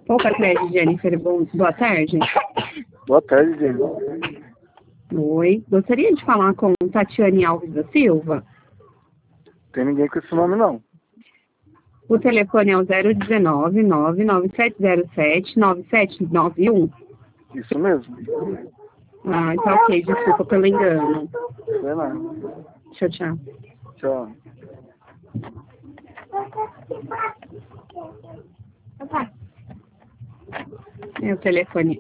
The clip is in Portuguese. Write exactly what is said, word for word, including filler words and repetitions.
Opa, Clédia, Jennifer, bom, boa tarde. Boa tarde, Jennifer. Oi, gostaria de falar com Tatiane Alves da Silva. Tem ninguém com esse nome, não. O telefone é o zero um nove, nove nove sete zero sete, nove sete nove um. Isso mesmo. Ah, tá ok, desculpa pelo engano. Sei lá. Tchau, tchau. Tchau. É o telefone